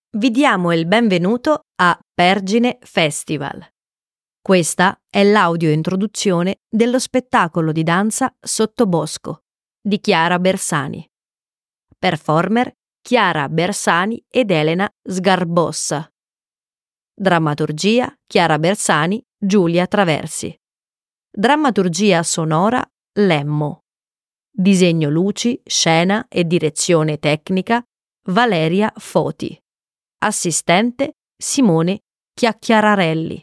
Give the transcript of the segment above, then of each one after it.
Vi diamo il benvenuto a Pergine Festival. Questa è l'audio introduzione dello spettacolo di danza Sottobosco di Chiara Bersani. Performer Chiara Bersani ed Elena Sgarbossa. Drammaturgia Chiara Bersani, Giulia Traversi. Drammaturgia sonora Lemmo. Disegno luci, scena e direzione tecnica Valeria Foti. Assistente Simone Chiacchierarelli.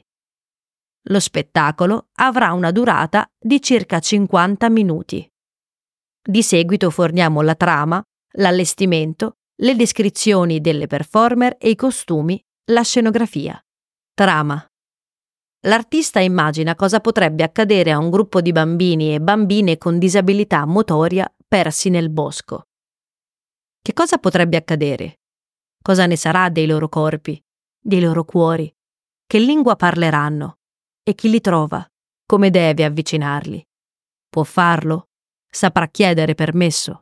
Lo spettacolo avrà una durata di circa 50 minuti. Di seguito forniamo la trama, l'allestimento, le descrizioni delle performer e i costumi, la scenografia. Trama. L'artista immagina cosa potrebbe accadere a un gruppo di bambini e bambine con disabilità motoria persi nel bosco. Che cosa potrebbe accadere? Cosa ne sarà dei loro corpi, dei loro cuori? Che lingua parleranno? E chi li trova? Come deve avvicinarli? Può farlo? Saprà chiedere permesso?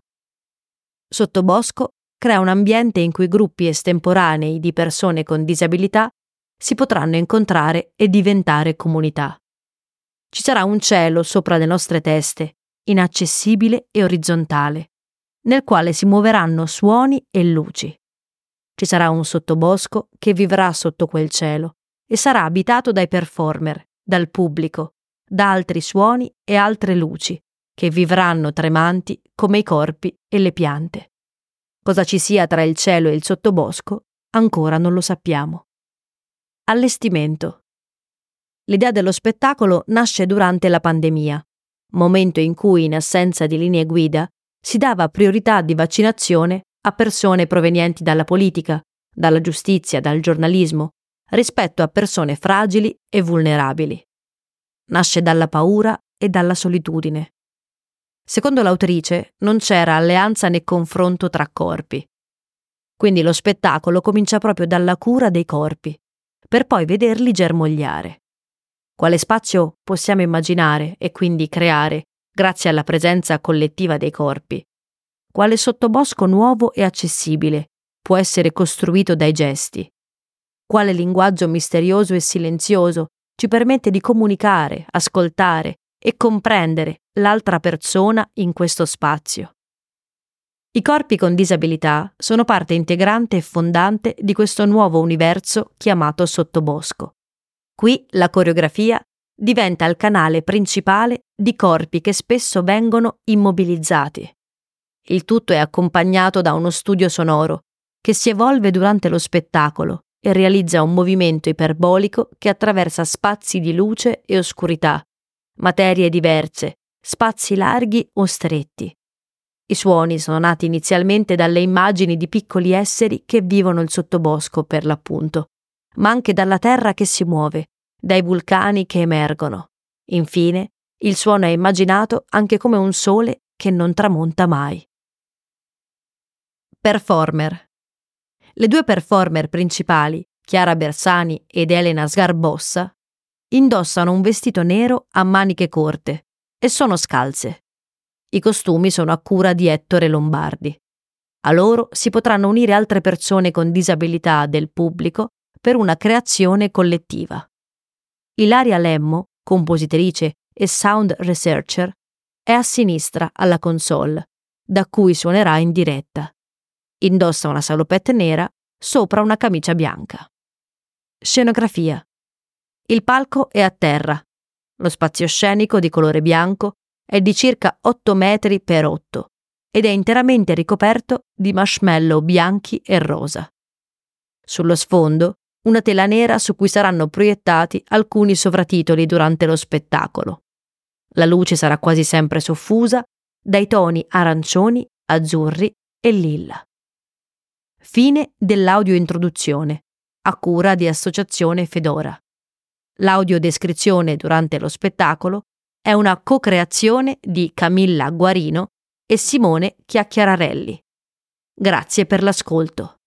Sottobosco crea un ambiente in cui gruppi estemporanei di persone con disabilità si potranno incontrare e diventare comunità. Ci sarà un cielo sopra le nostre teste, inaccessibile e orizzontale, nel quale si muoveranno suoni e luci. Ci sarà un sottobosco che vivrà sotto quel cielo e sarà abitato dai performer, dal pubblico, da altri suoni e altre luci che vivranno tremanti come i corpi e le piante. Cosa ci sia tra il cielo e il sottobosco ancora non lo sappiamo. Allestimento. L'idea dello spettacolo nasce durante la pandemia, momento in cui, in assenza di linee guida, si dava priorità di vaccinazione a persone provenienti dalla politica, dalla giustizia, dal giornalismo, rispetto a persone fragili e vulnerabili. Nasce dalla paura e dalla solitudine. Secondo l'autrice, non c'era alleanza né confronto tra corpi. Quindi lo spettacolo comincia proprio dalla cura dei corpi, per poi vederli germogliare. Quale spazio possiamo immaginare e quindi creare grazie alla presenza collettiva dei corpi? Quale sottobosco nuovo e accessibile può essere costruito dai gesti? Quale linguaggio misterioso e silenzioso ci permette di comunicare, ascoltare e comprendere l'altra persona in questo spazio? I corpi con disabilità sono parte integrante e fondante di questo nuovo universo chiamato sottobosco. Qui la coreografia diventa il canale principale di corpi che spesso vengono immobilizzati. Il tutto è accompagnato da uno studio sonoro che si evolve durante lo spettacolo e realizza un movimento iperbolico che attraversa spazi di luce e oscurità, materie diverse, spazi larghi o stretti. I suoni sono nati inizialmente dalle immagini di piccoli esseri che vivono il sottobosco, per l'appunto, ma anche dalla terra che si muove, dai vulcani che emergono. Infine, il suono è immaginato anche come un sole che non tramonta mai. Performer. Le due performer principali, Chiara Bersani ed Elena Sgarbossa, indossano un vestito nero a maniche corte e sono scalze. I costumi sono a cura di Ettore Lombardi. A loro si potranno unire altre persone con disabilità del pubblico per una creazione collettiva. Ilaria Lemmo, compositrice e sound researcher, è a sinistra alla console, da cui suonerà in diretta. Indossa una salopette nera sopra una camicia bianca. Scenografia. Il palco è a terra. Lo spazio scenico di colore bianco è di circa 8 metri per 8 ed è interamente ricoperto di marshmallow bianchi e rosa. Sullo sfondo, una tela nera su cui saranno proiettati alcuni sovratitoli durante lo spettacolo. La luce sarà quasi sempre soffusa dai toni arancioni, azzurri e lilla. Fine dell'audio introduzione, a cura di Associazione Fedora. L'audiodescrizione durante lo spettacolo è una co-creazione di Camilla Guarino e Simone Chiacchierarelli. Grazie per l'ascolto.